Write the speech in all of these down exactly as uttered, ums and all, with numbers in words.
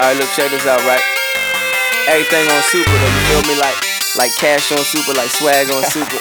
Alright, look, check this out, right? Everything on super, though, you feel me? Like, like cash on super, like swag on super.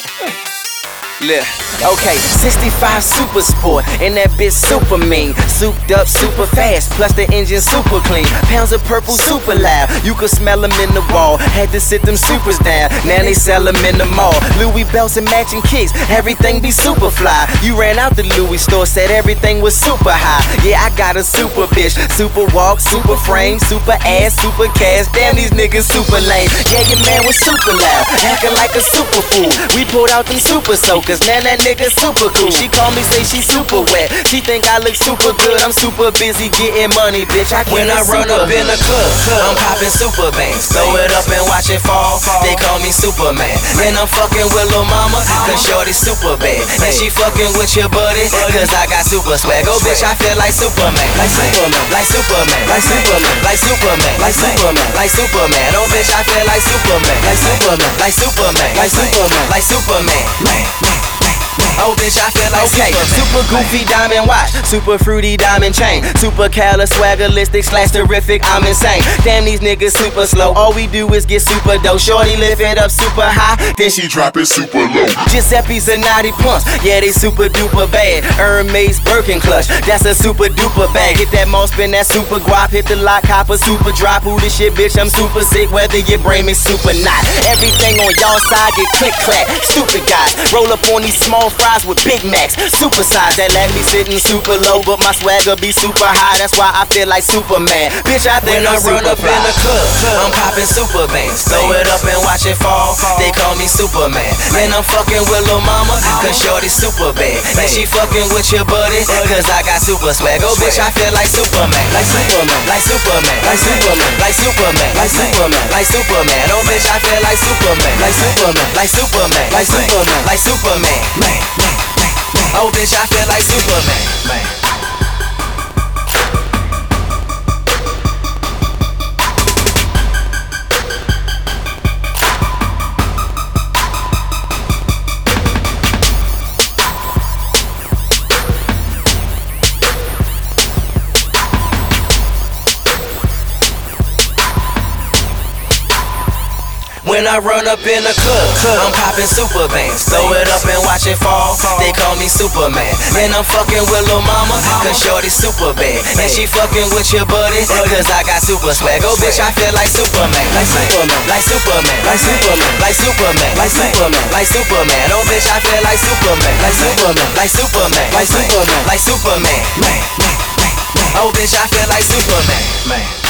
Look, okay, sixty-five Super Sport, and that bitch super mean. Souped up super fast, plus the engine super clean. Pounds of purple super loud, you could smell them in the wall. Had to sit them supers down, now they sell them in the mall. Louis belts and matching kicks, everything be super fly. You ran out the Louis store, said everything was super high. Yeah, I got a super bitch, super walk, super frame, super ass, super cash. Damn, these niggas super lame. Yeah, your man was super loud, acting like a super fool. We pulled out them super soakers, now that nigga super cool. She call me, say she super wet. She think I look super good. I'm super busy getting money, bitch. I can't. When I run up in the club, I'm popping super bangs. Throw it up and watch it fall. They call me Superman. And I'm fucking with lil' mama, cause shorty super bad. And she fucking with your buddy, cause I got super swag. Oh bitch, I feel like Superman. Like Superman. Like Superman. Like Superman. Like Superman. Like Superman. Like Superman. Oh bitch, I feel like Superman. Like Superman. Like Superman. Like Superman. Like Superman. Oh bitch, I feel like okay, Superman. Super goofy diamond watch, super fruity diamond chain, super cala swaggerlistic slash terrific, I'm insane. Damn, these niggas super slow, all we do is get super dope. Shorty lift it up super high, then she drop it super low. Giuseppe's a naughty punch, yeah they super duper bad. Hermes Birkin clutch, that's a super duper bag. Hit that mall spin, that super guap, hit the lock, copper super drop. Who this shit, bitch, I'm super sick, whether your brain is super not. Everything on y'all side get click clack, stupid guys. Roll up on these small fries with Big Macs, super size that let me sitting super low, but my swagger be super high. That's why I feel like Superman. Bitch, I think I'm run up in the club, I'm popping super bangs. Throw it up and watch it fall. They call me Superman. And I'm fucking with lil' mama, cause shorty super bad. And she fucking with your buddy, cause I got super swag. Oh bitch, I feel like Superman. Like Superman. Like Superman. Like Superman. Like Superman. Like Superman. Like Superman. Oh bitch, I feel like Superman. Like Superman. Like Superman. Like Superman. Like Superman. Oh bitch, I feel like Superman, man. When I run up in the club, I'm popping super bangs. Throw it up and watch it fall. They call me Superman. And I'm fucking with lil' mama, cause shorty super bad. And she fucking with your buddy, cause I got super swag. Oh bitch, I feel like Superman. Like Superman. Like Superman. Like Superman. Like Superman. Like Superman. Like Superman. Oh bitch, I feel like Superman. Like Superman. Like Superman. Like Superman. Like Superman. Oh bitch, I feel like Superman.